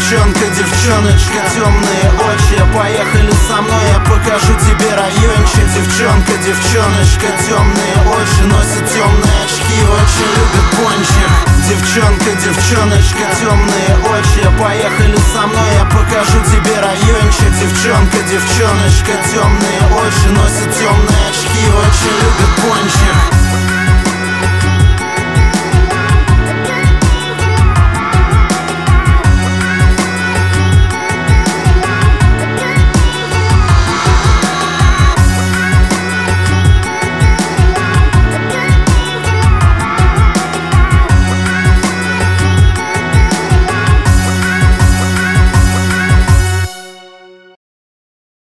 девчонка, девчоночка, темные очи. Поехали со мной, я покажу тебе райончик. Девчонка, девчоночка, темные очи, носит темные очки, очень любит пончик. Девчонка, девчоночка, темные очи. Поехали со мной, я покажу тебе райончик. Девчонка, девчоночка, темные очи, носит темные очки, очень любит пончик.